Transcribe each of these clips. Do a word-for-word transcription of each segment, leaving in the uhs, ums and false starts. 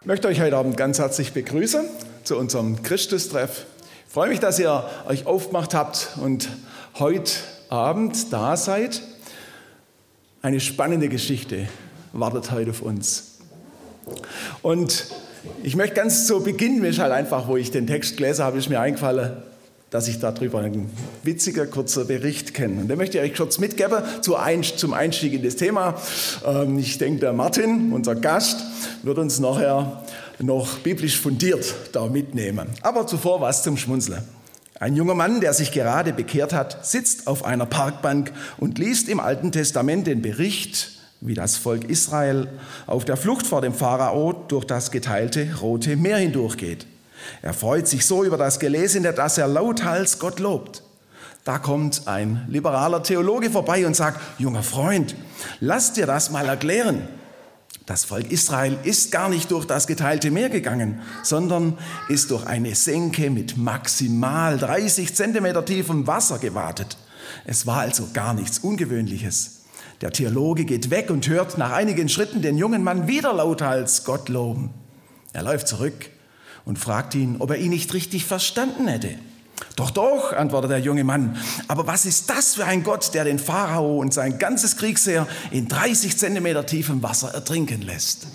Ich möchte euch heute Abend ganz herzlich begrüßen zu unserem Christustreff. Ich freue mich, dass ihr euch aufgemacht habt und heute Abend da seid. Eine spannende Geschichte wartet heute auf uns. Und ich möchte ganz zu Beginn, mir ist halt einfach, wo ich den Text gelesen habe, ist mir eingefallen, dass ich darüber einen witzigen, kurzen Bericht kenne. Und den möchte ich euch kurz mitgeben zum Einstieg in das Thema. Ich denke, der Martin, unser Gast, wird uns nachher noch biblisch fundiert da mitnehmen. Aber zuvor was zum Schmunzeln. Ein junger Mann, der sich gerade bekehrt hat, sitzt auf einer Parkbank und liest im Alten Testament den Bericht, wie das Volk Israel auf der Flucht vor dem Pharao durch das geteilte Rote Meer hindurchgeht. Er freut sich so über das Gelesene, dass er lauthals Gott lobt. Da kommt ein liberaler Theologe vorbei und sagt: Junger Freund, lass dir das mal erklären. Das Volk Israel ist gar nicht durch das geteilte Meer gegangen, sondern ist durch eine Senke mit maximal dreißig Zentimeter tiefem Wasser gewatet. Es war also gar nichts Ungewöhnliches. Der Theologe geht weg und hört nach einigen Schritten den jungen Mann wieder lauthals Gott loben. Er läuft zurück und fragt ihn, ob er ihn nicht richtig verstanden hätte. Doch, doch, antwortet der junge Mann. Aber was ist das für ein Gott, der den Pharao und sein ganzes Kriegsheer in dreißig Zentimeter tiefem Wasser ertrinken lässt?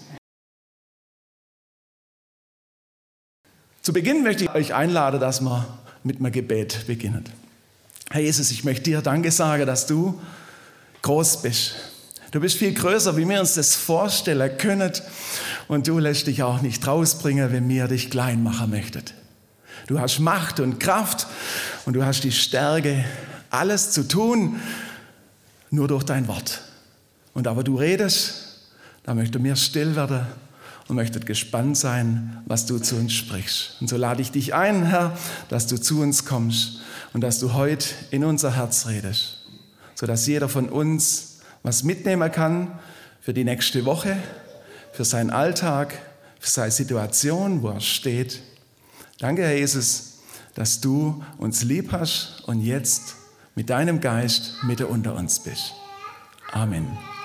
Zu Beginn möchte ich euch einladen, dass wir mit einem Gebet beginnen. Herr Jesus, ich möchte dir Danke sagen, dass du groß bist. Du bist viel größer, wie wir uns das vorstellen können. Und du lässt dich auch nicht rausbringen, wenn wir dich klein machen möchten. Du hast Macht und Kraft und du hast die Stärke, alles zu tun, nur durch dein Wort. Und aber du redest, da möchten wir still werden und möchten gespannt sein, was du zu uns sprichst. Und so lade ich dich ein, Herr, dass du zu uns kommst und dass du heute in unser Herz redest, sodass jeder von uns was mitnehmen kann für die nächste Woche, für seinen Alltag, für seine Situation, wo er steht. Danke, Herr Jesus, dass du uns lieb hast und jetzt mit deinem Geist mitten unter uns bist. Amen.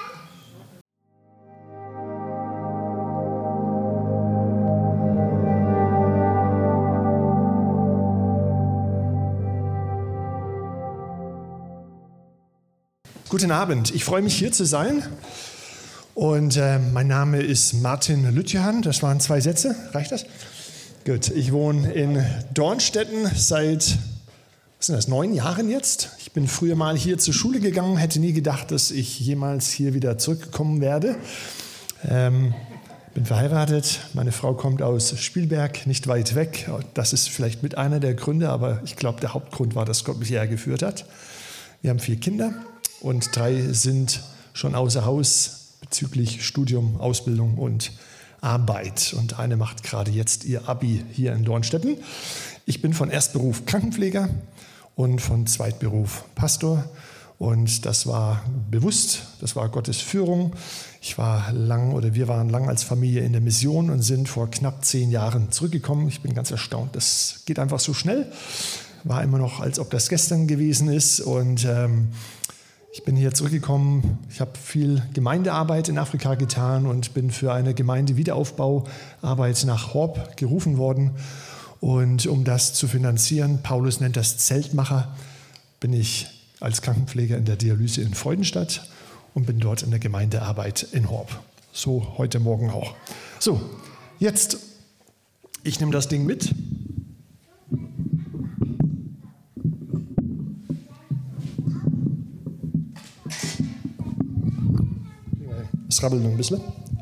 Guten Abend, ich freue mich hier zu sein und äh, mein Name ist Martin Lütjehan, das waren zwei Sätze, reicht das? Gut, ich wohne in Dornstetten seit, was sind das, neun Jahren jetzt. Ich bin früher mal hier zur Schule gegangen, hätte nie gedacht, dass ich jemals hier wieder zurückkommen werde. Ähm, bin verheiratet, meine Frau kommt aus Spielberg, nicht weit weg. Das ist vielleicht mit einer der Gründe, aber ich glaube, der Hauptgrund war, dass Gott mich hierher geführt hat. Wir haben vier Kinder. Und drei sind schon außer Haus bezüglich Studium, Ausbildung und Arbeit. Und eine macht gerade jetzt ihr Abi hier in Dornstetten. Ich bin von Erstberuf Krankenpfleger und von Zweitberuf Pastor. Und das war bewusst, das war Gottes Führung. Ich war lang oder wir waren lang als Familie in der Mission und sind vor knapp zehn Jahren zurückgekommen. Ich bin ganz erstaunt, das geht einfach so schnell. War immer noch, als ob das gestern gewesen ist. Und ähm, Ich bin hier zurückgekommen, ich habe viel Gemeindearbeit in Afrika getan und bin für eine Gemeindewiederaufbauarbeit nach Horb gerufen worden. Und um das zu finanzieren, Paulus nennt das Zeltmacher, bin ich als Krankenpfleger in der Dialyse in Freudenstadt und bin dort in der Gemeindearbeit in Horb. So heute Morgen auch. So, jetzt, ich nehme das Ding mit. Es rabbelt noch ein bisschen.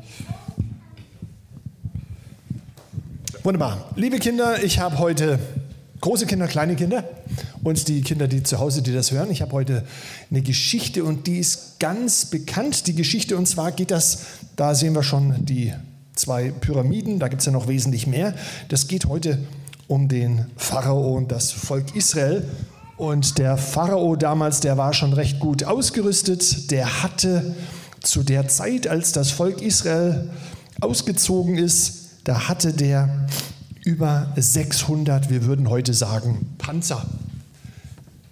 Wunderbar. Liebe Kinder, ich habe heute große Kinder, kleine Kinder und die Kinder, die zu Hause, die das hören. Ich habe heute eine Geschichte und die ist ganz bekannt, die Geschichte. Und zwar geht das, da sehen wir schon die zwei Pyramiden, da gibt es ja noch wesentlich mehr. Das geht heute um den Pharao und das Volk Israel. Und der Pharao damals, der war schon recht gut ausgerüstet, der hatte zu der Zeit, als das Volk Israel ausgezogen ist, da hatte der über sechshundert, wir würden heute sagen, Panzer.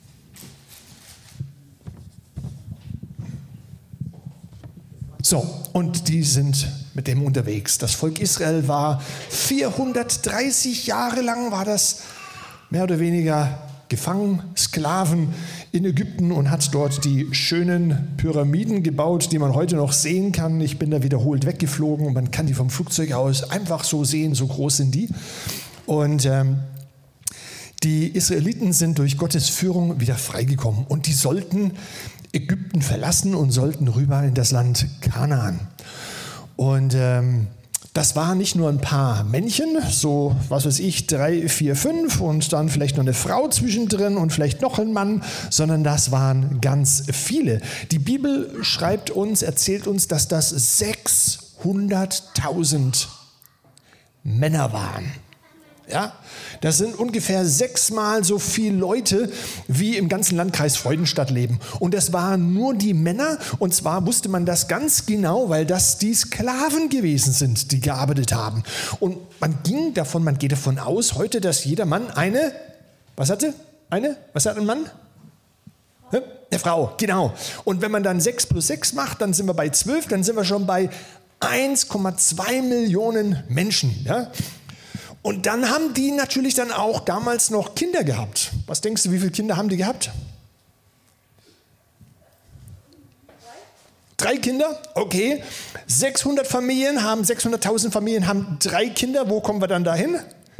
So, und die sind mit dem unterwegs. Das Volk Israel war vierhundertdreißig Jahre lang, war das mehr oder weniger gefangen, Sklaven in Ägypten und hat dort die schönen Pyramiden gebaut, die man heute noch sehen kann. Ich bin da wiederholt weggeflogen und man kann die vom Flugzeug aus einfach so sehen, so groß sind die. Und ähm, die Israeliten sind durch Gottes Führung wieder freigekommen und die sollten Ägypten verlassen und sollten rüber in das Land Kanaan. Und ähm, das waren nicht nur ein paar Männchen, so was weiß ich, drei, vier, fünf und dann vielleicht noch eine Frau zwischendrin und vielleicht noch ein Mann, sondern das waren ganz viele. Die Bibel schreibt uns, erzählt uns, dass das sechshunderttausend Männer waren. Ja, das sind ungefähr sechsmal so viele Leute, wie im ganzen Landkreis Freudenstadt leben. Und das waren nur die Männer. Und zwar wusste man das ganz genau, weil das die Sklaven gewesen sind, die gearbeitet haben. Und man ging davon, man geht davon aus heute, dass jeder Mann eine, was hatte? Eine? Was hat ein Mann? Eine Frau, genau. Und wenn man dann sechs plus sechs macht, dann sind wir bei zwölf, dann sind wir schon bei eins Komma zwei Millionen Menschen. Ja? Und dann haben die natürlich dann auch damals noch Kinder gehabt. Was denkst du, wie viele Kinder haben die gehabt? Drei Kinder? Okay. sechshundert Familien haben, sechshunderttausend Familien haben drei Kinder. Wo kommen wir dann dahin?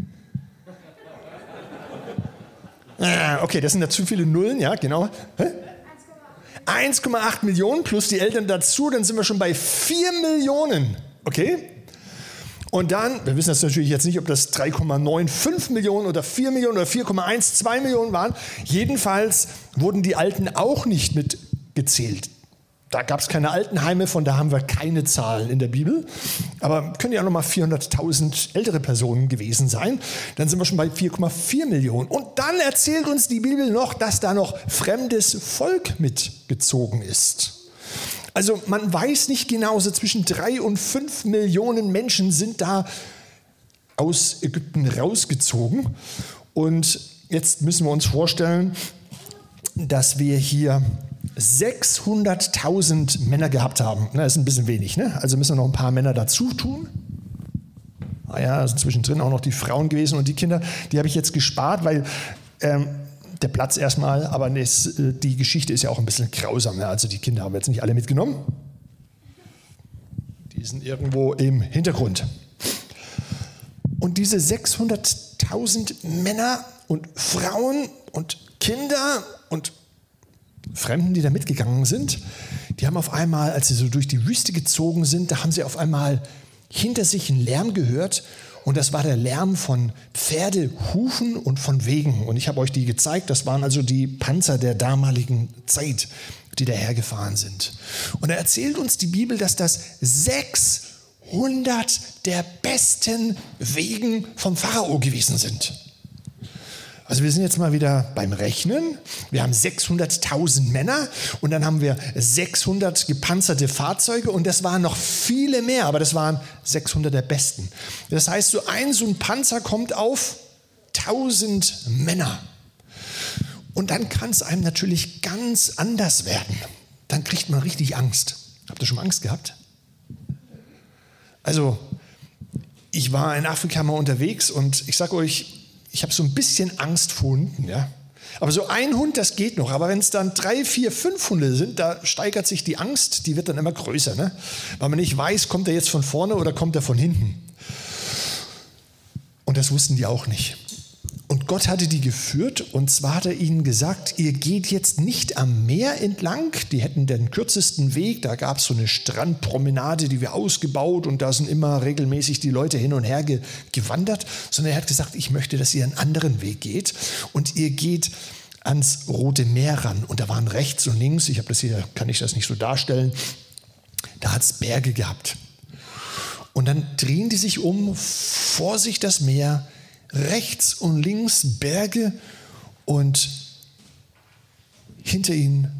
Okay, das sind ja zu viele Nullen, ja, genau. eins Komma acht Millionen plus die Eltern dazu, dann sind wir schon bei vier Millionen. Okay? Und dann, wir wissen das natürlich jetzt nicht, ob das drei Komma fünfundneunzig Millionen oder vier Millionen oder vier Komma zwölf Millionen waren. Jedenfalls wurden die Alten auch nicht mitgezählt. Da gab es keine Altenheime, von da haben wir keine Zahlen in der Bibel. Aber können ja auch nochmal vierhunderttausend ältere Personen gewesen sein. Dann sind wir schon bei vier Komma vier Millionen. Und dann erzählt uns die Bibel noch, dass da noch fremdes Volk mitgezogen ist. Also man weiß nicht genau, so zwischen drei und fünf Millionen Menschen sind da aus Ägypten rausgezogen. Und jetzt müssen wir uns vorstellen, dass wir hier sechshunderttausend Männer gehabt haben. Das ist ein bisschen wenig, ne? Also müssen wir noch ein paar Männer dazu tun. Ah ja, also zwischendrin auch noch die Frauen gewesen und die Kinder, die habe ich jetzt gespart, weil ähm, der Platz erstmal, aber das, die Geschichte ist ja auch ein bisschen grausam. Ne? Also die Kinder haben wir jetzt nicht alle mitgenommen. Die sind irgendwo im Hintergrund. Und diese sechshunderttausend Männer und Frauen und Kinder und Fremden, die da mitgegangen sind, die haben auf einmal, als sie so durch die Wüste gezogen sind, da haben sie auf einmal hinter sich einen Lärm gehört. Und das war der Lärm von Pferdehufen und von Wegen. Und ich habe euch die gezeigt, das waren also die Panzer der damaligen Zeit, die dahergefahren sind. Und da erzählt uns die Bibel, dass das sechshundert der besten Wegen vom Pharao gewesen sind. Also wir sind jetzt mal wieder beim Rechnen. Wir haben sechshunderttausend Männer und dann haben wir sechshundert gepanzerte Fahrzeuge und das waren noch viele mehr, aber das waren sechshundert der besten. Das heißt, so ein, so ein Panzer kommt auf tausend Männer. Und dann kann es einem natürlich ganz anders werden. Dann kriegt man richtig Angst. Habt ihr schon mal Angst gehabt? Also, ich war in Afrika mal unterwegs und ich sage euch, ich habe so ein bisschen Angst vor Hunden, ja. Aber so ein Hund, das geht noch. Aber wenn es dann drei, vier, fünf Hunde sind, da steigert sich die Angst, die wird dann immer größer, ne? Weil man nicht weiß, kommt er jetzt von vorne oder kommt er von hinten. Und das wussten die auch nicht. Und Gott hatte die geführt und zwar hat er ihnen gesagt, ihr geht jetzt nicht am Meer entlang, die hätten den kürzesten Weg, da gab es so eine Strandpromenade, die wir ausgebaut und da sind immer regelmäßig die Leute hin und her ge- gewandert, sondern er hat gesagt, ich möchte, dass ihr einen anderen Weg geht und ihr geht ans Rote Meer ran und da waren rechts und links, ich habe das hier, kann ich das nicht so darstellen, da hat es Berge gehabt. Und dann drehen die sich um, vor sich das Meer, rechts und links Berge und hinter ihnen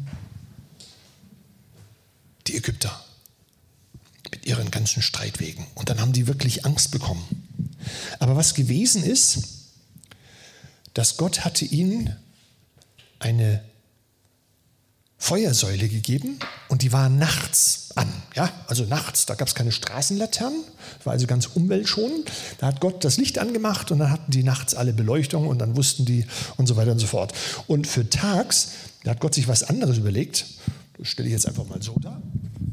die Ägypter mit ihren ganzen Streitwegen. Und dann haben die wirklich Angst bekommen. Aber was gewesen ist, dass Gott hatte ihnen eine Feuersäule gegeben und die war nachts an. Ja, also nachts, da gab es keine Straßenlaternen, war also ganz umweltschonend. Da hat Gott das Licht angemacht und dann hatten die nachts alle Beleuchtung und dann wussten die und so weiter und so fort. Und für tags, da hat Gott sich was anderes überlegt. Das stelle ich jetzt einfach mal so dar.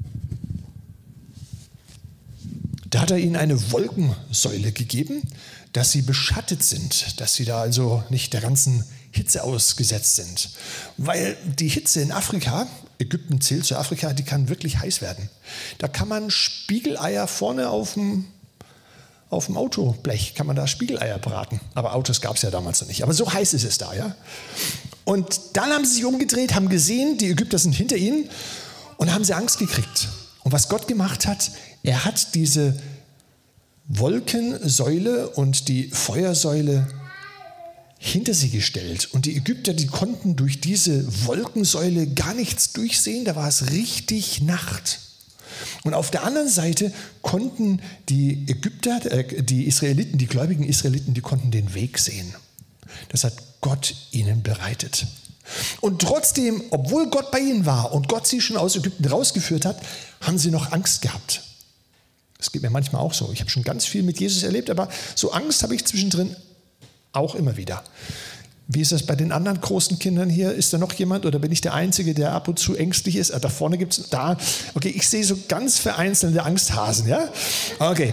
Da hat er ihnen eine Wolkensäule gegeben, dass sie beschattet sind, dass sie da also nicht der ganzen Hitze ausgesetzt sind. Weil die Hitze in Afrika, Ägypten zählt zu Afrika, die kann wirklich heiß werden. Da kann man Spiegeleier vorne auf dem, auf dem Autoblech, kann man da Spiegeleier braten. Aber Autos gab es ja damals noch nicht. Aber so heiß ist es da, ja. Und dann haben sie sich umgedreht, haben gesehen, die Ägypter sind hinter ihnen und haben sie Angst gekriegt. Und was Gott gemacht hat, er hat diese Wolkensäule und die Feuersäule hinter sie gestellt. Und die Ägypter, die konnten durch diese Wolkensäule gar nichts durchsehen. Da war es richtig Nacht. Und auf der anderen Seite konnten die Ägypter, äh, die Israeliten, die gläubigen Israeliten, die konnten den Weg sehen. Das hat Gott ihnen bereitet. Und trotzdem, obwohl Gott bei ihnen war und Gott sie schon aus Ägypten rausgeführt hat, haben sie noch Angst gehabt. Das geht mir manchmal auch so. Ich habe schon ganz viel mit Jesus erlebt, aber so Angst habe ich zwischendrin auch immer wieder. Wie ist das bei den anderen großen Kindern hier? Ist da noch jemand oder bin ich der Einzige, der ab und zu ängstlich ist? Ah, da vorne gibt es, da, okay, ich sehe so ganz vereinzelte Angsthasen, ja? Okay.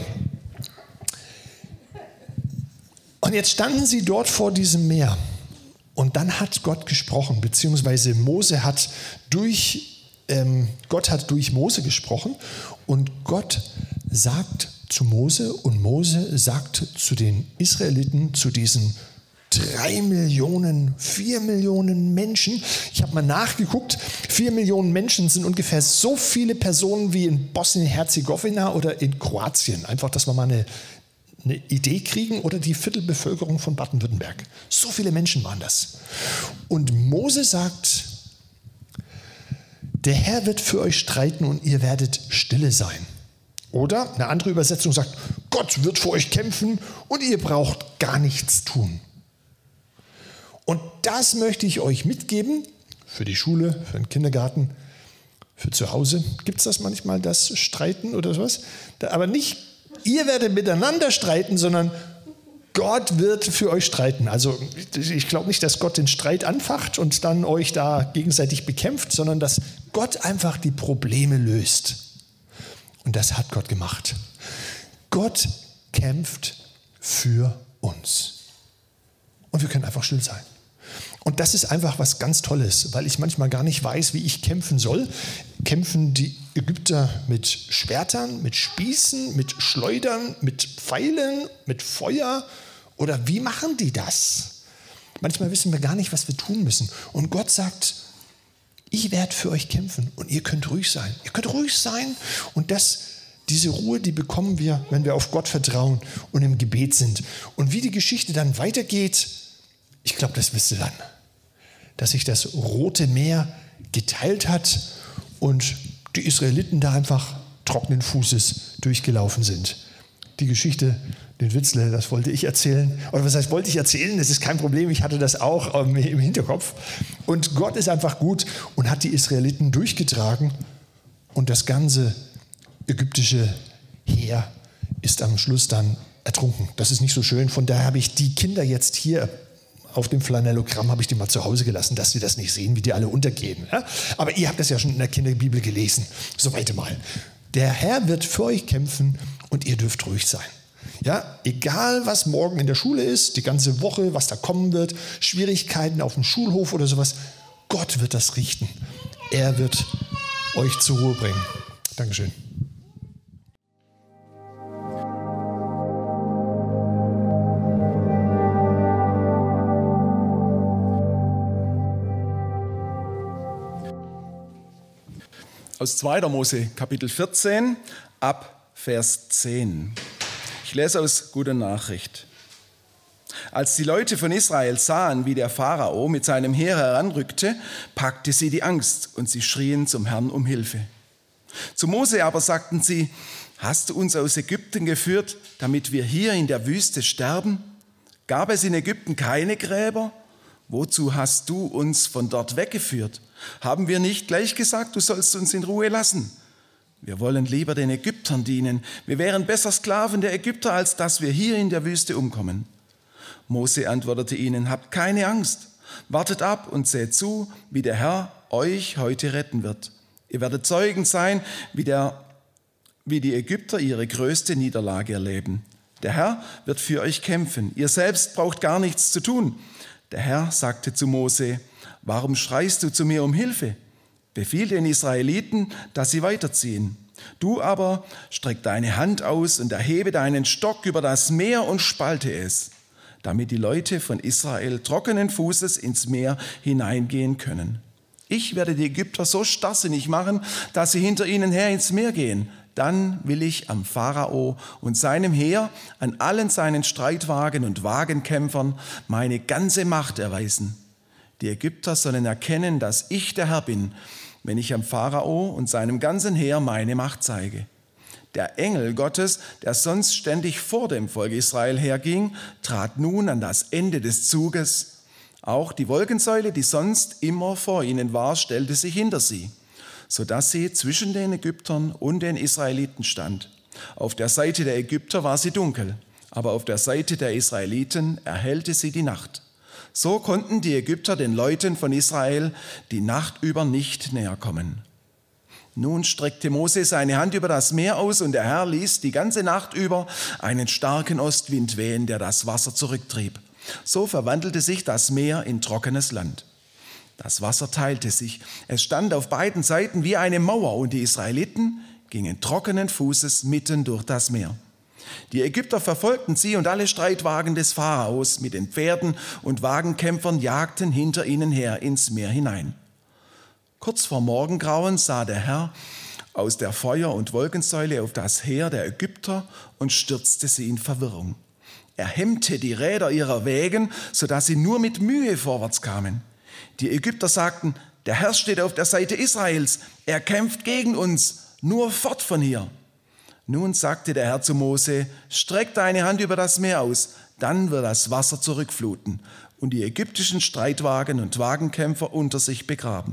Und jetzt standen sie dort vor diesem Meer und dann hat Gott gesprochen, beziehungsweise Mose hat durch, ähm, Gott hat durch Mose gesprochen und Gott sagt zu Mose und Mose sagt zu den Israeliten, zu diesen drei Millionen, vier Millionen Menschen. Ich habe mal nachgeguckt, vier Millionen Menschen sind ungefähr so viele Personen wie in Bosnien-Herzegowina oder in Kroatien. Einfach, dass wir mal eine, eine Idee kriegen oder die Viertelbevölkerung von Baden-Württemberg. So viele Menschen waren das. Und Mose sagt, der Herr wird für euch streiten und ihr werdet stille sein. Oder eine andere Übersetzung sagt, Gott wird für euch kämpfen und ihr braucht gar nichts tun. Und das möchte ich euch mitgeben, für die Schule, für den Kindergarten, für zu Hause. Gibt es das manchmal, das Streiten oder sowas? Aber nicht, ihr werdet miteinander streiten, sondern Gott wird für euch streiten. Also ich glaube nicht, dass Gott den Streit anfacht und dann euch da gegenseitig bekämpft, sondern dass Gott einfach die Probleme löst. Und das hat Gott gemacht. Gott kämpft für uns. Und wir können einfach still sein. Und das ist einfach was ganz Tolles, weil ich manchmal gar nicht weiß, wie ich kämpfen soll. Kämpfen die Ägypter mit Schwertern, mit Spießen, mit Schleudern, mit Pfeilen, mit Feuer? Oder wie machen die das? Manchmal wissen wir gar nicht, was wir tun müssen. Und Gott sagt, ich werde für euch kämpfen und ihr könnt ruhig sein. Ihr könnt ruhig sein und das, diese Ruhe, die bekommen wir, wenn wir auf Gott vertrauen und im Gebet sind. Und wie die Geschichte dann weitergeht, ich glaube, das wisst ihr dann. Dass sich das Rote Meer geteilt hat und die Israeliten da einfach trockenen Fußes durchgelaufen sind. Die Geschichte, den Witzle, das wollte ich erzählen. Oder was heißt, wollte ich erzählen? Das ist kein Problem, ich hatte das auch ähm, im Hinterkopf. Und Gott ist einfach gut und hat die Israeliten durchgetragen. Und das ganze ägyptische Heer ist am Schluss dann ertrunken. Das ist nicht so schön. Von daher habe ich die Kinder jetzt hier auf dem Flanellogramm, habe ich die mal zu Hause gelassen, dass sie das nicht sehen, wie die alle untergehen. Ja? Aber ihr habt das ja schon in der Kinderbibel gelesen. So weiter mal. Der Herr wird für euch kämpfen und ihr dürft ruhig sein. Ja, egal was morgen in der Schule ist, die ganze Woche, was da kommen wird, Schwierigkeiten auf dem Schulhof oder sowas, Gott wird das richten. Er wird euch zur Ruhe bringen. Dankeschön. Aus zweiter Mose Kapitel vierzehn ab Vers zehn. Ich lese aus Guter Nachricht. Als die Leute von Israel sahen, wie der Pharao mit seinem Heer heranrückte, packte sie die Angst und sie schrien zum Herrn um Hilfe. Zu Mose aber sagten sie, hast du uns aus Ägypten geführt, damit wir hier in der Wüste sterben? Gab es in Ägypten keine Gräber, wozu hast du uns von dort weggeführt? Haben wir nicht gleich gesagt, du sollst uns in Ruhe lassen? Wir wollen lieber den Ägyptern dienen. Wir wären besser Sklaven der Ägypter, als dass wir hier in der Wüste umkommen. Mose antwortete ihnen, habt keine Angst, wartet ab und seht zu, wie der Herr euch heute retten wird. Ihr werdet Zeugen sein, wie, der, wie die Ägypter ihre größte Niederlage erleben. Der Herr wird für euch kämpfen. Ihr selbst braucht gar nichts zu tun. Der Herr sagte zu Mose, warum schreist du zu mir um Hilfe? Befiehl den Israeliten, dass sie weiterziehen. Du aber streck deine Hand aus und erhebe deinen Stock über das Meer und spalte es, damit die Leute von Israel trockenen Fußes ins Meer hineingehen können. Ich werde die Ägypter so starrsinnig machen, dass sie hinter ihnen her ins Meer gehen. Dann will ich am Pharao und seinem Heer, an allen seinen Streitwagen und Wagenkämpfern meine ganze Macht erweisen. Die Ägypter sollen erkennen, dass ich der Herr bin, wenn ich am Pharao und seinem ganzen Heer meine Macht zeige. Der Engel Gottes, der sonst ständig vor dem Volk Israel herging, trat nun an das Ende des Zuges. Auch die Wolkensäule, die sonst immer vor ihnen war, stellte sich hinter sie, sodass sie zwischen den Ägyptern und den Israeliten stand. Auf der Seite der Ägypter war sie dunkel, aber auf der Seite der Israeliten erhellte sie die Nacht. So konnten die Ägypter den Leuten von Israel die Nacht über nicht näher kommen. Nun streckte Mose seine Hand über das Meer aus und der Herr ließ die ganze Nacht über einen starken Ostwind wehen, der das Wasser zurücktrieb. So verwandelte sich das Meer in trockenes Land. Das Wasser teilte sich. Es stand auf beiden Seiten wie eine Mauer und die Israeliten gingen trockenen Fußes mitten durch das Meer. Die Ägypter verfolgten sie und alle Streitwagen des Pharaos mit den Pferden und Wagenkämpfern jagten hinter ihnen her ins Meer hinein. Kurz vor Morgengrauen sah der Herr aus der Feuer- und Wolkensäule auf das Heer der Ägypter und stürzte sie in Verwirrung. Er hemmte die Räder ihrer Wägen, sodass sie nur mit Mühe vorwärts kamen. Die Ägypter sagten, der Herr steht auf der Seite Israels, er kämpft gegen uns, nur fort von hier. Nun sagte der Herr zu Mose, streck deine Hand über das Meer aus, dann wird das Wasser zurückfluten und die ägyptischen Streitwagen und Wagenkämpfer unter sich begraben.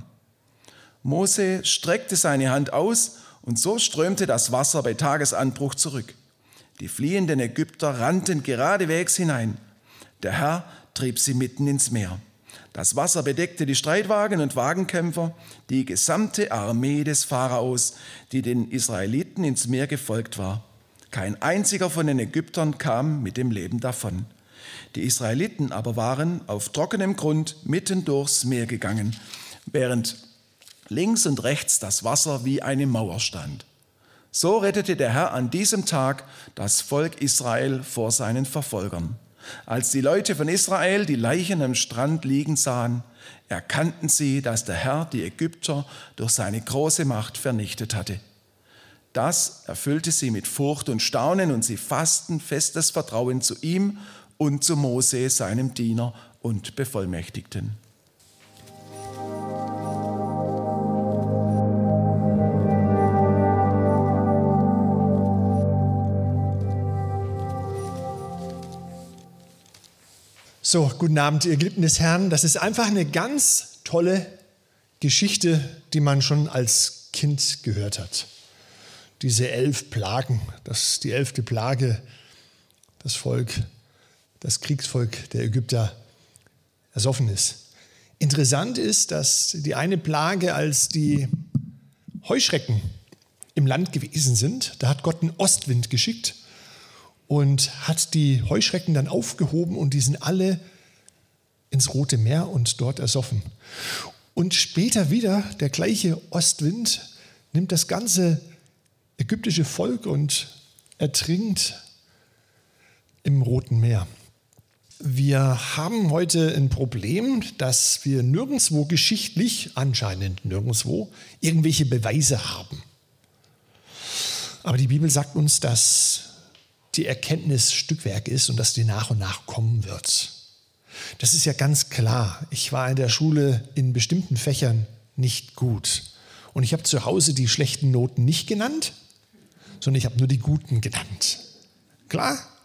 Mose streckte seine Hand aus und so strömte das Wasser bei Tagesanbruch zurück. Die fliehenden Ägypter rannten geradewegs hinein. Der Herr trieb sie mitten ins Meer. Das Wasser bedeckte die Streitwagen und Wagenkämpfer, die gesamte Armee des Pharaos, die den Israeliten ins Meer gefolgt war. Kein einziger von den Ägyptern kam mit dem Leben davon. Die Israeliten aber waren auf trockenem Grund mitten durchs Meer gegangen, während links und rechts das Wasser wie eine Mauer stand. So rettete der Herr an diesem Tag das Volk Israel vor seinen Verfolgern. Als die Leute von Israel die Leichen am Strand liegen sahen, erkannten sie, dass der Herr die Ägypter durch seine große Macht vernichtet hatte. Das erfüllte sie mit Furcht und Staunen und sie fassten festes Vertrauen zu ihm und zu Mose, seinem Diener und Bevollmächtigten. So, guten Abend, ihr Geliebten des Herrn. Das ist einfach eine ganz tolle Geschichte, die man schon als Kind gehört hat. Diese elf Plagen, das die elfte Plage, das Volk, das Kriegsvolk der Ägypter ersoffen ist. Interessant ist, dass die eine Plage, als die Heuschrecken im Land gewesen sind, da hat Gott einen Ostwind geschickt und hat die Heuschrecken dann aufgehoben und die sind alle ins Rote Meer und dort ersoffen. Und später wieder der gleiche Ostwind nimmt das ganze ägyptische Volk und ertrinkt im Roten Meer. Wir haben heute ein Problem, dass wir nirgendwo geschichtlich, anscheinend nirgendwo, irgendwelche Beweise haben. Aber die Bibel sagt uns, dass die Erkenntnis Stückwerk ist und dass die nach und nach kommen wird. Das ist ja ganz klar. Ich war in der Schule in bestimmten Fächern nicht gut. Und ich habe zu Hause die schlechten Noten nicht genannt, sondern ich habe nur die guten genannt. Klar?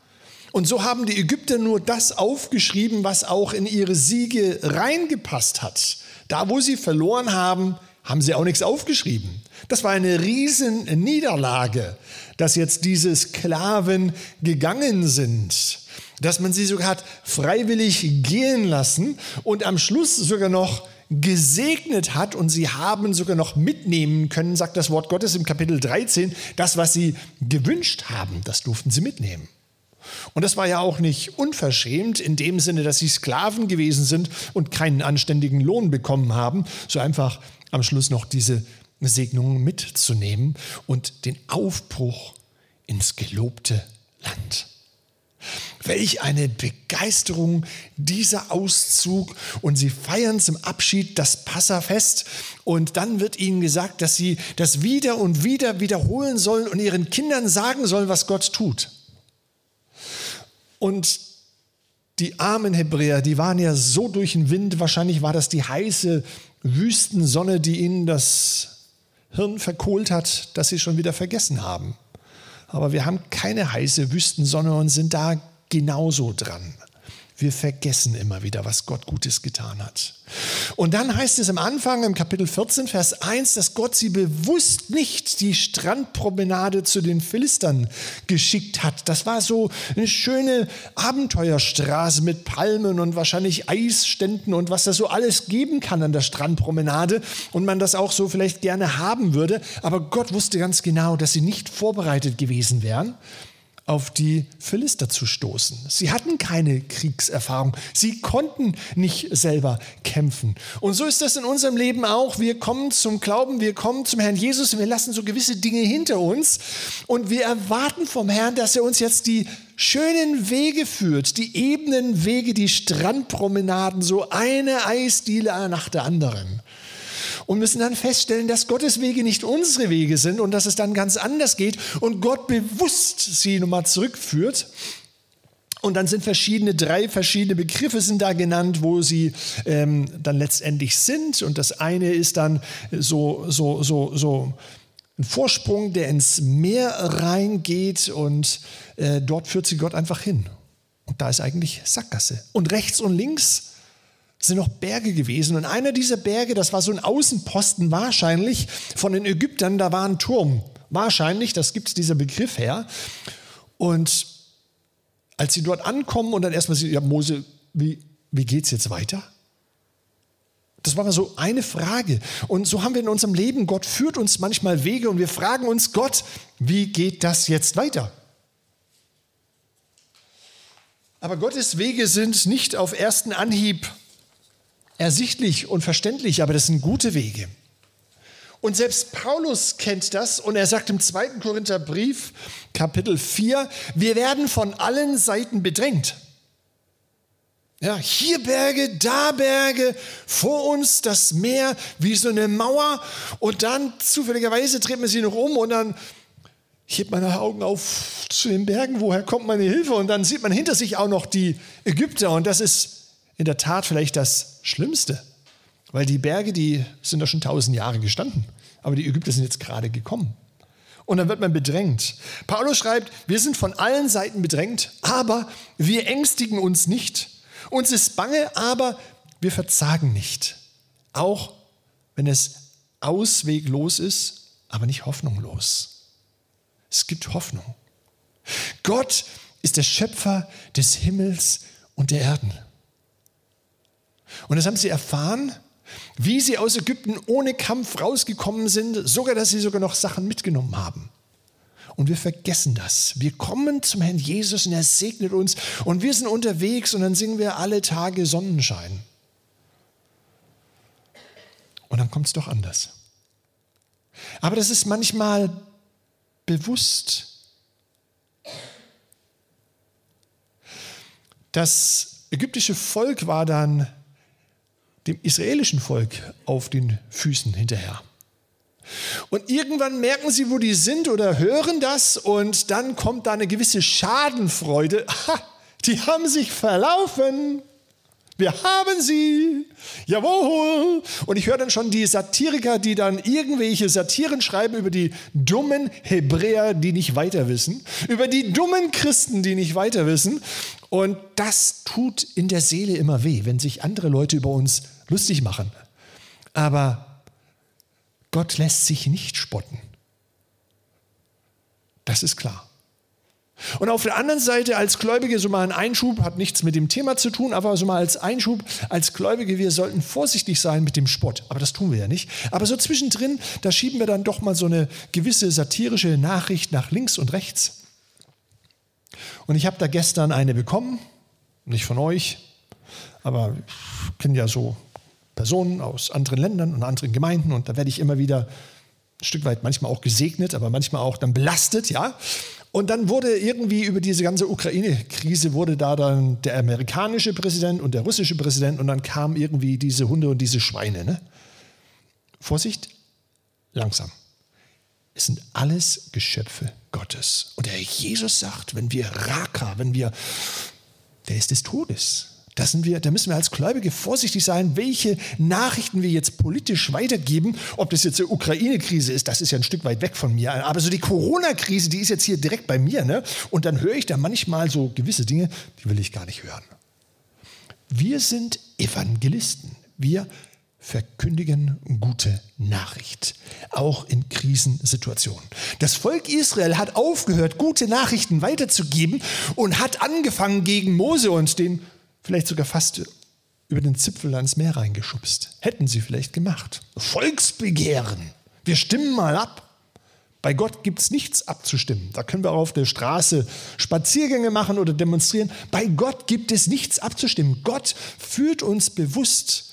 Und so haben die Ägypter nur das aufgeschrieben, was auch in ihre Siege reingepasst hat. Da, wo sie verloren haben, haben sie auch nichts aufgeschrieben. Das war eine riesen Niederlage, dass jetzt diese Sklaven gegangen sind, dass man sie sogar hat freiwillig gehen lassen und am Schluss sogar noch gesegnet hat und sie haben sogar noch mitnehmen können, sagt das Wort Gottes im Kapitel dreizehn, das, was sie gewünscht haben, das durften sie mitnehmen. Und das war ja auch nicht unverschämt in dem Sinne, dass sie Sklaven gewesen sind und keinen anständigen Lohn bekommen haben, so einfach am Schluss noch diese Segnungen mitzunehmen und den Aufbruch ins gelobte Land. Welch eine Begeisterung dieser Auszug, und sie feiern zum Abschied das Passafest und dann wird ihnen gesagt, dass sie das wieder und wieder wiederholen sollen und ihren Kindern sagen sollen, was Gott tut. Und die armen Hebräer, die waren ja so durch den Wind, wahrscheinlich war das die heiße Wüstensonne, die ihnen das Hirn verkohlt hat, dass sie schon wieder vergessen haben. Aber wir haben keine heiße Wüstensonne und sind da genauso dran. Wir vergessen immer wieder, was Gott Gutes getan hat. Und dann heißt es am Anfang, im Kapitel vierzehn, Vers eins, dass Gott sie bewusst nicht die Strandpromenade zu den Philistern geschickt hat. Das war so eine schöne Abenteuerstraße mit Palmen und wahrscheinlich Eisständen und was da so alles geben kann an der Strandpromenade und man das auch so vielleicht gerne haben würde. Aber Gott wusste ganz genau, dass sie nicht vorbereitet gewesen wären, auf die Philister zu stoßen. Sie hatten keine Kriegserfahrung. Sie konnten nicht selber kämpfen. Und so ist das in unserem Leben auch. Wir kommen zum Glauben, wir kommen zum Herrn Jesus und wir lassen so gewisse Dinge hinter uns. Und wir erwarten vom Herrn, dass er uns jetzt die schönen Wege führt, die ebenen Wege, die Strandpromenaden, so eine Eisdiele nach der anderen. Und müssen dann feststellen, dass Gottes Wege nicht unsere Wege sind und dass es dann ganz anders geht und Gott bewusst sie nochmal zurückführt. Und dann sind verschiedene, drei verschiedene Begriffe sind da genannt, wo sie ähm, dann letztendlich sind. Und das eine ist dann so, so, so, so ein Vorsprung, der ins Meer reingeht und äh, dort führt sie Gott einfach hin. Und da ist eigentlich Sackgasse. Und rechts und links sind noch Berge gewesen. Und einer dieser Berge, das war so ein Außenposten wahrscheinlich von den Ägyptern, da war ein Turm. Wahrscheinlich, das gibt dieser Begriff her. Und als sie dort ankommen und dann erstmal, ja Mose, wie, wie geht es jetzt weiter? Das war mal so eine Frage. Und so haben wir in unserem Leben, Gott führt uns manchmal Wege und wir fragen uns, Gott, wie geht das jetzt weiter? Aber Gottes Wege sind nicht auf ersten Anhieb ersichtlich und verständlich, aber das sind gute Wege. Und selbst Paulus kennt das und er sagt im zweiten Korintherbrief, Kapitel vier, wir werden von allen Seiten bedrängt. Ja, hier Berge, da Berge, vor uns das Meer wie so eine Mauer und dann zufälligerweise dreht man sich noch um und dann hebt man die Augen auf zu den Bergen, woher kommt meine Hilfe? Und dann sieht man hinter sich auch noch die Ägypter und das ist in der Tat vielleicht das Schlimmste, weil die Berge, die sind da schon tausend Jahre gestanden, aber die Ägypter sind jetzt gerade gekommen. Und dann wird man bedrängt. Paulus schreibt, wir sind von allen Seiten bedrängt, aber wir ängstigen uns nicht. Uns ist bange, aber wir verzagen nicht. Auch wenn es ausweglos ist, aber nicht hoffnungslos. Es gibt Hoffnung. Gott ist der Schöpfer des Himmels und der Erden. Und das haben sie erfahren, wie sie aus Ägypten ohne Kampf rausgekommen sind, sogar, dass sie sogar noch Sachen mitgenommen haben. Und wir vergessen das. Wir kommen zum Herrn Jesus und er segnet uns und wir sind unterwegs und dann singen wir alle Tage Sonnenschein. Und dann kommt es doch anders. Aber das ist manchmal bewusst. Das ägyptische Volk war dann dem israelischen Volk auf den Füßen hinterher. Und irgendwann merken sie, wo die sind oder hören das und dann kommt da eine gewisse Schadenfreude. Ha, die haben sich verlaufen. Wir haben sie. Jawohl. Und ich höre dann schon die Satiriker, die dann irgendwelche Satiren schreiben über die dummen Hebräer, die nicht weiter wissen, über die dummen Christen, die nicht weiter wissen. Und das tut in der Seele immer weh, wenn sich andere Leute über uns lustig machen. Aber Gott lässt sich nicht spotten. Das ist klar. Und auf der anderen Seite als Gläubige, so mal ein Einschub, hat nichts mit dem Thema zu tun, aber so mal als Einschub, als Gläubige, wir sollten vorsichtig sein mit dem Spott. Aber das tun wir ja nicht. Aber so zwischendrin, da schieben wir dann doch mal so eine gewisse satirische Nachricht nach links und rechts. Und ich habe da gestern eine bekommen, nicht von euch, aber ich kenne ja so Personen aus anderen Ländern und anderen Gemeinden und da werde ich immer wieder ein Stück weit manchmal auch gesegnet, aber manchmal auch dann belastet, ja. Und dann wurde irgendwie über diese ganze Ukraine-Krise wurde da dann der amerikanische Präsident und der russische Präsident und dann kamen irgendwie diese Hunde und diese Schweine. Ne? Vorsicht, langsam. Es sind alles Geschöpfe Gottes. Und der Herr Jesus sagt, wenn wir Raka, wenn wir, der ist des Todes. Das sind wir, da müssen wir als Gläubige vorsichtig sein, welche Nachrichten wir jetzt politisch weitergeben. Ob das jetzt eine Ukraine-Krise ist, das ist ja ein Stück weit weg von mir. Aber so die Corona-Krise, die ist jetzt hier direkt bei mir. Ne? Und dann höre ich da manchmal so gewisse Dinge, die will ich gar nicht hören. Wir sind Evangelisten. Wir verkündigen gute Nachricht, auch in Krisensituationen. Das Volk Israel hat aufgehört, gute Nachrichten weiterzugeben und hat angefangen gegen Mose und den vielleicht sogar fast über den Zipfel ans Meer reingeschubst. Hätten sie vielleicht gemacht. Volksbegehren. Wir stimmen mal ab. Bei Gott gibt es nichts abzustimmen. Da können wir auf der Straße Spaziergänge machen oder demonstrieren. Bei Gott gibt es nichts abzustimmen. Gott führt uns bewusst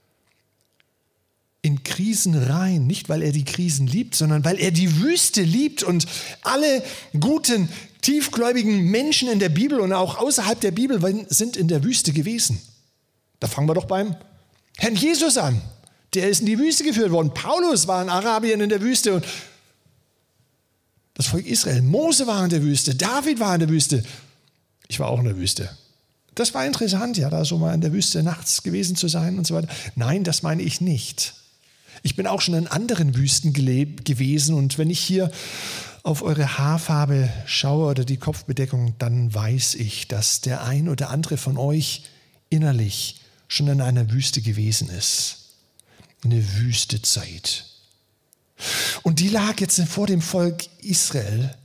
in Krisen rein. Nicht, weil er die Krisen liebt, sondern weil er die Wüste liebt und alle guten tiefgläubigen Menschen in der Bibel und auch außerhalb der Bibel sind in der Wüste gewesen. Da fangen wir doch beim Herrn Jesus an. Der ist in die Wüste geführt worden. Paulus war in Arabien in der Wüste und das Volk Israel. Mose war in der Wüste. David war in der Wüste. Ich war auch in der Wüste. Das war interessant, ja, da so mal in der Wüste nachts gewesen zu sein und so weiter. Nein, das meine ich nicht. Ich bin auch schon in anderen Wüsten gelebt, gewesen und wenn ich hier auf eure Haarfarbe schaue oder die Kopfbedeckung, dann weiß ich, dass der ein oder andere von euch innerlich schon in einer Wüste gewesen ist. Eine Wüstezeit. Und die lag jetzt vor dem Volk Israel.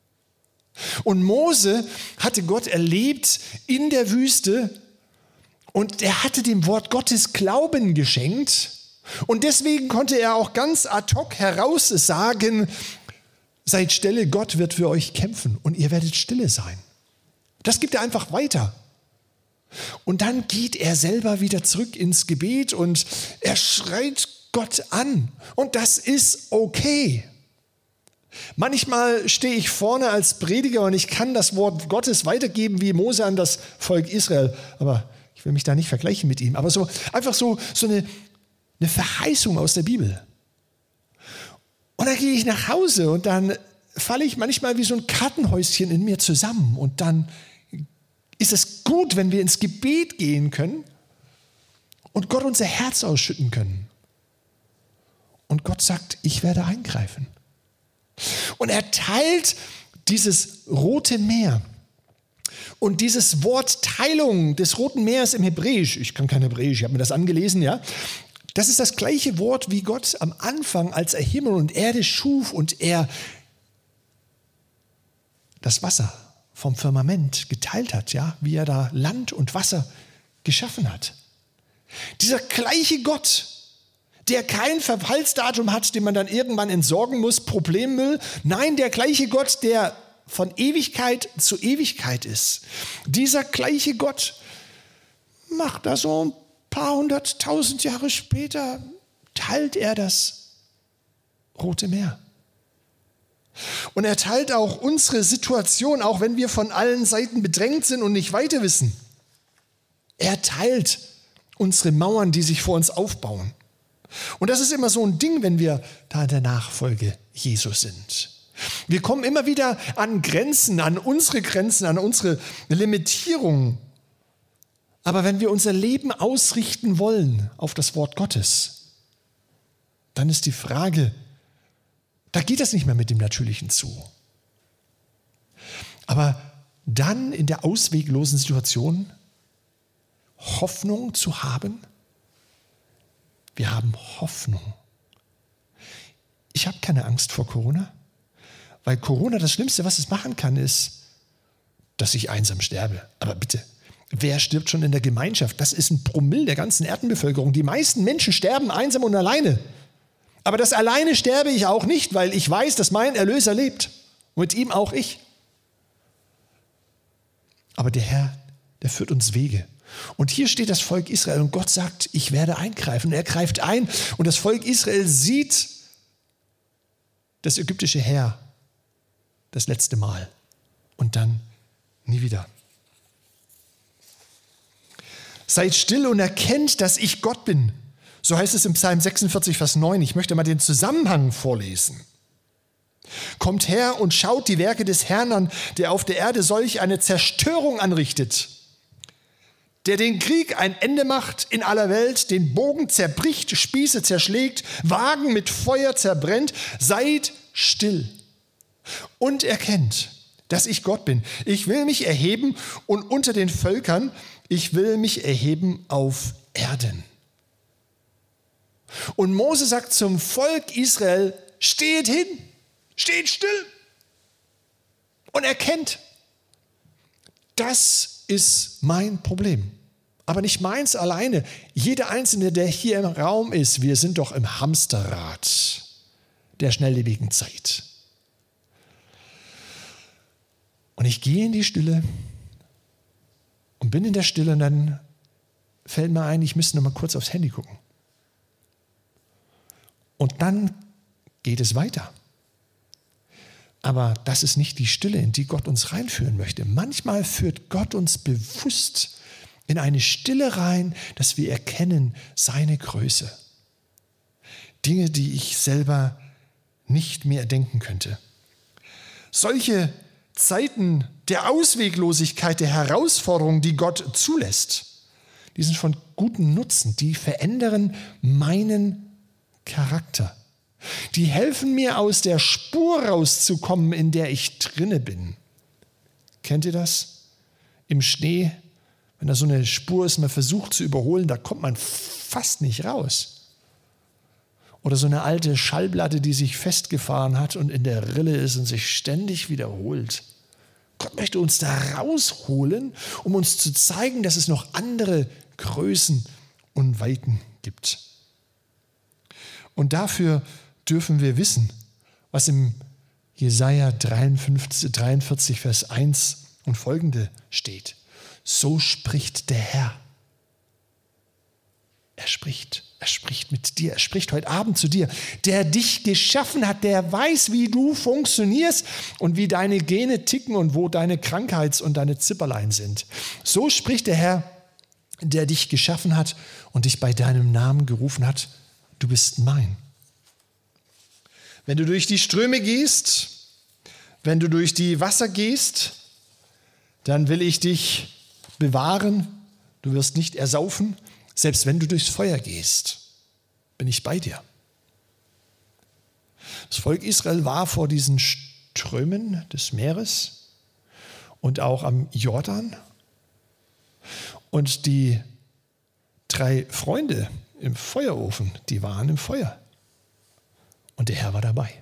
Und Mose hatte Gott erlebt in der Wüste und er hatte dem Wort Gottes Glauben geschenkt. Und deswegen konnte er auch ganz ad hoc heraus sagen, seid stille, Gott wird für euch kämpfen und ihr werdet stille sein. Das gibt er einfach weiter. Und dann geht er selber wieder zurück ins Gebet und er schreit Gott an. Und das ist okay. Manchmal stehe ich vorne als Prediger und ich kann das Wort Gottes weitergeben wie Mose an das Volk Israel. Aber ich will mich da nicht vergleichen mit ihm. Aber so einfach so, so eine, eine Verheißung aus der Bibel. Und dann gehe ich nach Hause und dann falle ich manchmal wie so ein Kartenhäuschen in mir zusammen. Und dann ist es gut, wenn wir ins Gebet gehen können und Gott unser Herz ausschütten können. Und Gott sagt, ich werde eingreifen. Und er teilt dieses Rote Meer. Und dieses Wort Teilung des Roten Meeres im Hebräisch, ich kann kein Hebräisch, ich habe mir das angelesen, ja. Das ist das gleiche Wort, wie Gott am Anfang, als er Himmel und Erde schuf und er das Wasser vom Firmament geteilt hat, ja, wie er da Land und Wasser geschaffen hat. Dieser gleiche Gott, der kein Verfallsdatum hat, den man dann irgendwann entsorgen muss, Problemmüll. Nein, der gleiche Gott, der von Ewigkeit zu Ewigkeit ist. Dieser gleiche Gott macht da so ein paar hunderttausend Jahre später, teilt er das Rote Meer. Und er teilt auch unsere Situation, auch wenn wir von allen Seiten bedrängt sind und nicht weiter wissen. Er teilt unsere Mauern, die sich vor uns aufbauen. Und das ist immer so ein Ding, wenn wir da in der Nachfolge Jesu sind. Wir kommen immer wieder an Grenzen, an unsere Grenzen, an unsere Limitierungen. Aber wenn wir unser Leben ausrichten wollen auf das Wort Gottes, dann ist die Frage, da geht das nicht mehr mit dem Natürlichen zu. Aber dann in der ausweglosen Situation Hoffnung zu haben, wir haben Hoffnung. Ich habe keine Angst vor Corona, weil Corona, das Schlimmste, was es machen kann, ist, dass ich einsam sterbe. Aber bitte, wer stirbt schon in der Gemeinschaft? Das ist ein Promille der ganzen Erdenbevölkerung. Die meisten Menschen sterben einsam und alleine. Aber das alleine sterbe ich auch nicht, weil ich weiß, dass mein Erlöser lebt. Und mit ihm auch ich. Aber der Herr, der führt uns Wege. Und hier steht das Volk Israel und Gott sagt, ich werde eingreifen. Und er greift ein und das Volk Israel sieht das ägyptische Heer das letzte Mal und dann nie wieder. Seid still und erkennt, dass ich Gott bin. So heißt es im Psalm sechsundvierzig, Vers neun. Ich möchte mal den Zusammenhang vorlesen. Kommt her und schaut die Werke des Herrn an, der auf der Erde solch eine Zerstörung anrichtet, der den Krieg ein Ende macht in aller Welt, den Bogen zerbricht, Spieße zerschlägt, Wagen mit Feuer zerbrennt. Seid still und erkennt, dass ich Gott bin. Ich will mich erheben und unter den Völkern, ich will mich erheben auf Erden. Und Mose sagt zum Volk Israel, steht hin, steht still und erkennt, das ist mein Problem. Aber nicht meins alleine. Jeder Einzelne, der hier im Raum ist, wir sind doch im Hamsterrad der schnelllebigen Zeit. Und ich gehe in die Stille und bin in der Stille und dann fällt mir ein, ich müsste noch mal kurz aufs Handy gucken. Und dann geht es weiter. Aber das ist nicht die Stille, in die Gott uns reinführen möchte. Manchmal führt Gott uns bewusst in eine Stille rein, dass wir erkennen seine Größe. Dinge, die ich selber nicht mehr denken könnte. Solche Zeiten der Ausweglosigkeit, der Herausforderung, die Gott zulässt, die sind von gutem Nutzen. Die verändern meinen Charakter. Die helfen mir, aus der Spur rauszukommen, in der ich drinne bin. Kennt ihr das? Im Schnee, wenn da so eine Spur ist, man versucht zu überholen, da kommt man fast nicht raus. Oder so eine alte Schallplatte, die sich festgefahren hat und in der Rille ist und sich ständig wiederholt. Gott möchte uns da rausholen, um uns zu zeigen, dass es noch andere Größen und Weiten gibt. Und dafür dürfen wir wissen, was im Jesaja dreiundfünfzig, dreiundvierzig, Vers eins und folgende steht. So spricht der Herr. Er spricht, er spricht mit dir, er spricht heute Abend zu dir, der dich geschaffen hat, der weiß, wie du funktionierst und wie deine Gene ticken und wo deine Krankheits- und deine Zipperlein sind. So spricht der Herr, der dich geschaffen hat und dich bei deinem Namen gerufen hat. Du bist mein. Wenn du durch die Ströme gehst, wenn du durch die Wasser gehst, dann will ich dich bewahren. Du wirst nicht ersaufen. Selbst wenn du durchs Feuer gehst, bin ich bei dir. Das Volk Israel war vor diesen Strömen des Meeres und auch am Jordan. Und die drei Freunde im Feuerofen, die waren im Feuer. Und der Herr war dabei.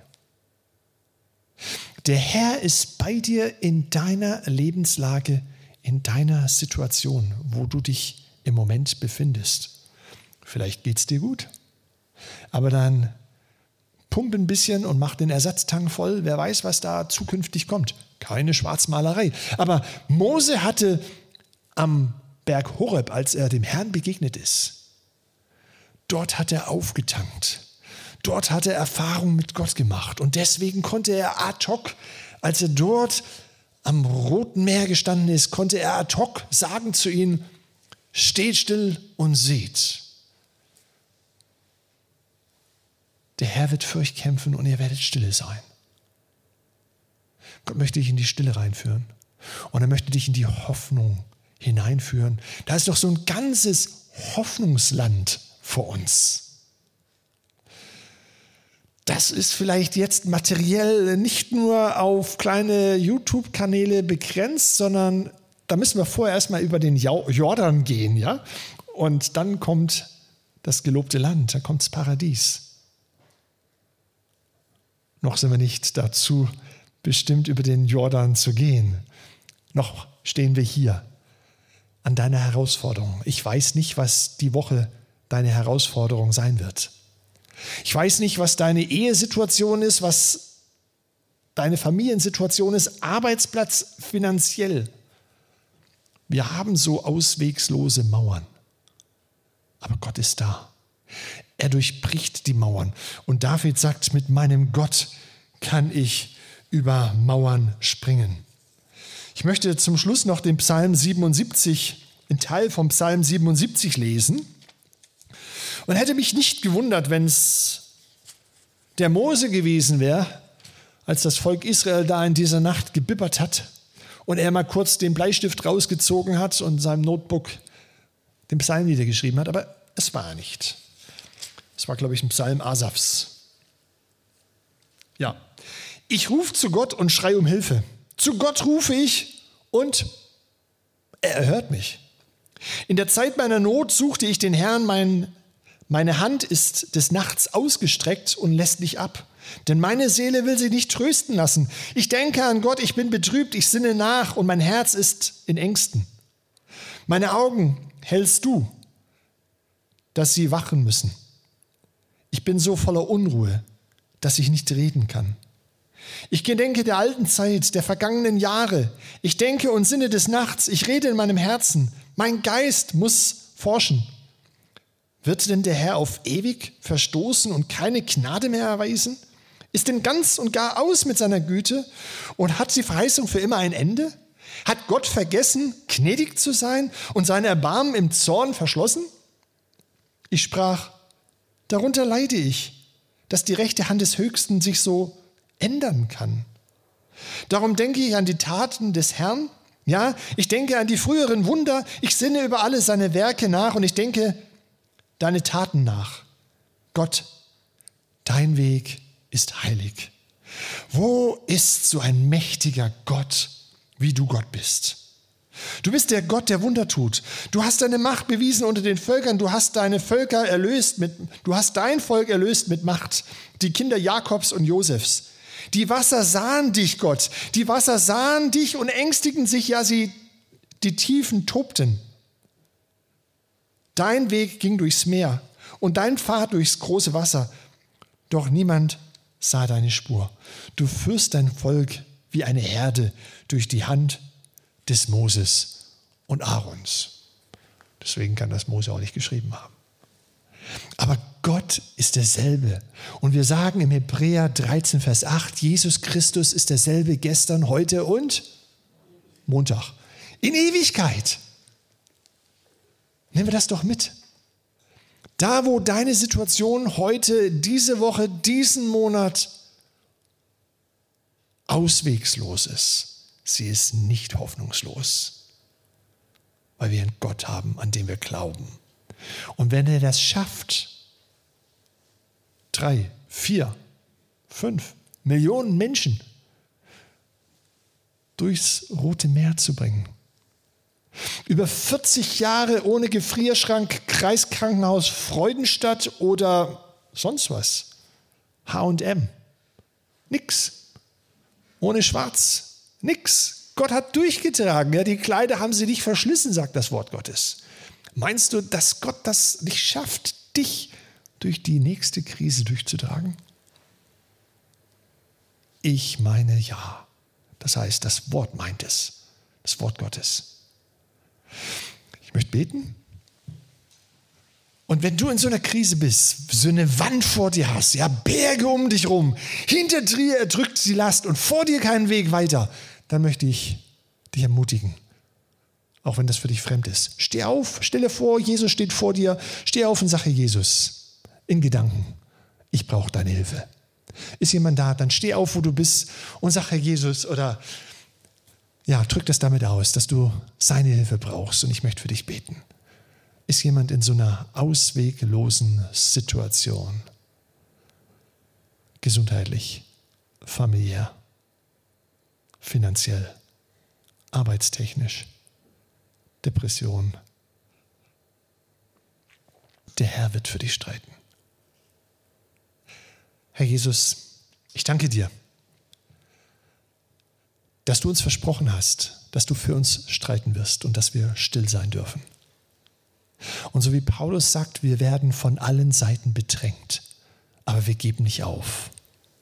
Der Herr ist bei dir in deiner Lebenslage, in deiner Situation, wo du dich im Moment befindest. Vielleicht geht es dir gut, aber dann pump ein bisschen und mach den Ersatztank voll. Wer weiß, was da zukünftig kommt. Keine Schwarzmalerei. Aber Mose hatte am Berg Horeb, als er dem Herrn begegnet ist, dort hat er aufgetankt. Dort hat er Erfahrung mit Gott gemacht. Und deswegen konnte er ad hoc, als er dort am Roten Meer gestanden ist, konnte er ad hoc sagen zu ihnen, steht still und seht. Der Herr wird für euch kämpfen und ihr werdet stille sein. Gott möchte dich in die Stille reinführen. Und er möchte dich in die Hoffnung hineinführen. Da ist doch so ein ganzes Hoffnungsland vor uns. Das ist vielleicht jetzt materiell nicht nur auf kleine YouTube-Kanäle begrenzt, sondern da müssen wir vorher erstmal über den Jordan gehen, ja? Und dann kommt das gelobte Land, dann kommt das Paradies. Noch sind wir nicht dazu bestimmt, über den Jordan zu gehen. Noch stehen wir hier an deiner Herausforderung. Ich weiß nicht, was die Woche deine Herausforderung sein wird. Ich weiß nicht, was deine Ehesituation ist, was deine Familiensituation ist, Arbeitsplatz, finanziell. Wir haben so auswegslose Mauern. Aber Gott ist da. Er durchbricht die Mauern. Und David sagt, mit meinem Gott kann ich über Mauern springen. Ich möchte zum Schluss noch den Psalm siebenundsiebzig, einen Teil vom Psalm siebenundsiebzig lesen. Und hätte mich nicht gewundert, wenn es der Mose gewesen wäre, als das Volk Israel da in dieser Nacht gebibbert hat und er mal kurz den Bleistift rausgezogen hat und in seinem Notebook den Psalm niedergeschrieben hat. Aber es war er nicht. Es war, glaube ich, ein Psalm Asafs. Ja. Ich rufe zu Gott und schreie um Hilfe. Zu Gott rufe ich und er erhört mich. In der Zeit meiner Not suchte ich den Herrn, mein Meine Hand ist des Nachts ausgestreckt und lässt nicht ab. Denn meine Seele will sich nicht trösten lassen. Ich denke an Gott, ich bin betrübt, ich sinne nach und mein Herz ist in Ängsten. Meine Augen hältst du, dass sie wachen müssen. Ich bin so voller Unruhe, dass ich nicht reden kann. Ich gedenke der alten Zeit, der vergangenen Jahre. Ich denke und sinne des Nachts. Ich rede in meinem Herzen. Mein Geist muss forschen. Wird denn der Herr auf ewig verstoßen und keine Gnade mehr erweisen? Ist denn ganz und gar aus mit seiner Güte und hat die Verheißung für immer ein Ende? Hat Gott vergessen, gnädig zu sein und seine Erbarmen im Zorn verschlossen? Ich sprach, darunter leide ich, dass die rechte Hand des Höchsten sich so ändern kann. Darum denke ich an die Taten des Herrn. Ja, ich denke an die früheren Wunder. Ich sinne über alle seine Werke nach und ich denke deine Taten nach. Gott, dein Weg ist heilig. Wo ist so ein mächtiger Gott, wie du Gott bist? Du bist der Gott, der Wunder tut. Du hast deine Macht bewiesen unter den Völkern. Du hast deine Völker erlöst mit, du hast dein Volk erlöst mit Macht. Die Kinder Jakobs und Josefs. Die Wasser sahen dich, Gott. Die Wasser sahen dich und ängstigten sich. Ja, sie, die Tiefen tobten. Dein Weg ging durchs Meer und dein Pfad durchs große Wasser. Doch niemand sah deine Spur. Du führst dein Volk wie eine Herde durch die Hand des Moses und Aarons. Deswegen kann das Mose auch nicht geschrieben haben. Aber Gott ist derselbe. Und wir sagen im Hebräer dreizehn, Vers acht, Jesus Christus ist derselbe gestern, heute und Montag. In Ewigkeit. Nehmen wir das doch mit. Da, wo deine Situation heute, diese Woche, diesen Monat auswegslos ist, sie ist nicht hoffnungslos, weil wir einen Gott haben, an den wir glauben. Und wenn er das schafft, drei, vier, fünf Millionen Menschen durchs Rote Meer zu bringen, über vierzig Jahre ohne Gefrierschrank, Kreiskrankenhaus Freudenstadt oder sonst was, H und M, nix, ohne Schwarz, nix. Gott hat durchgetragen, ja, die Kleider haben sie nicht verschlissen, sagt das Wort Gottes. Meinst du, dass Gott das nicht schafft, dich durch die nächste Krise durchzutragen? Ich meine ja. Das heißt, das Wort meint es, das Wort Gottes. Ich möchte beten. Und wenn du in so einer Krise bist, so eine Wand vor dir hast, ja, Berge um dich rum, hinter dir erdrückt die Last und vor dir keinen Weg weiter, dann möchte ich dich ermutigen. Auch wenn das für dich fremd ist. Steh auf, stelle vor, Jesus steht vor dir. Steh auf und sage Jesus in Gedanken, ich brauche deine Hilfe. Ist jemand da, dann steh auf, wo du bist und sag, Herr Jesus, oder ja, drück das damit aus, dass du seine Hilfe brauchst und ich möchte für dich beten. Ist jemand in so einer ausweglosen Situation? Gesundheitlich, familiär, finanziell, arbeitstechnisch, Depression. Der Herr wird für dich streiten. Herr Jesus, ich danke dir, dass du uns versprochen hast, dass du für uns streiten wirst und dass wir still sein dürfen. Und so wie Paulus sagt, wir werden von allen Seiten bedrängt, aber wir geben nicht auf.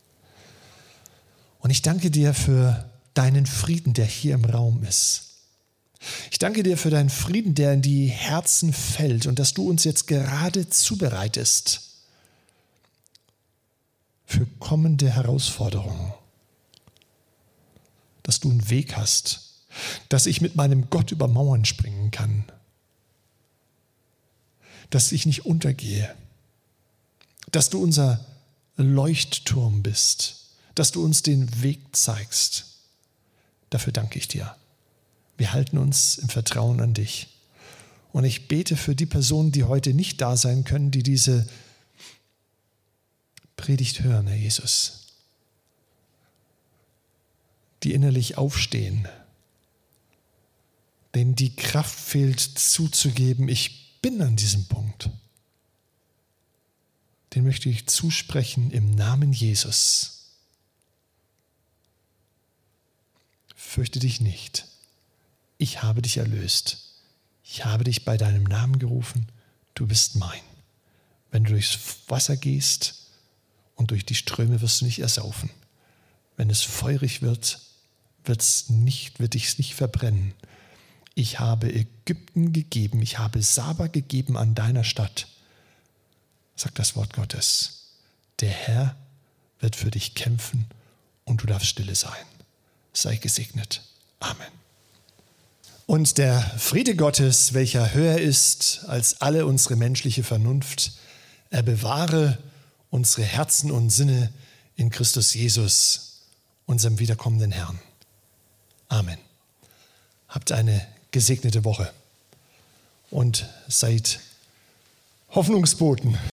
Und ich danke dir für deinen Frieden, der hier im Raum ist. Ich danke dir für deinen Frieden, der in die Herzen fällt und dass du uns jetzt gerade zubereitest für kommende Herausforderungen. Dass du einen Weg hast, dass ich mit meinem Gott über Mauern springen kann. Dass ich nicht untergehe. Dass du unser Leuchtturm bist. Dass du uns den Weg zeigst. Dafür danke ich dir. Wir halten uns im Vertrauen an dich. Und ich bete für die Personen, die heute nicht da sein können, die diese Predigt hören, Herr Jesus. Die innerlich aufstehen, denen die Kraft fehlt, zuzugeben, ich bin an diesem Punkt. Den möchte ich zusprechen im Namen Jesus. Fürchte dich nicht. Ich habe dich erlöst. Ich habe dich bei deinem Namen gerufen. Du bist mein. Wenn du durchs Wasser gehst und durch die Ströme, wirst du nicht ersaufen. Wenn es feurig wird, wird's nicht, wird dich nicht verbrennen. Ich habe Ägypten gegeben, ich habe Saba gegeben an deiner Stadt. Sagt das Wort Gottes. Der Herr wird für dich kämpfen und du darfst stille sein. Sei gesegnet. Amen. Und der Friede Gottes, welcher höher ist als alle unsere menschliche Vernunft, er bewahre unsere Herzen und Sinne in Christus Jesus, unserem wiederkommenden Herrn. Amen. Habt eine gesegnete Woche und seid Hoffnungsboten.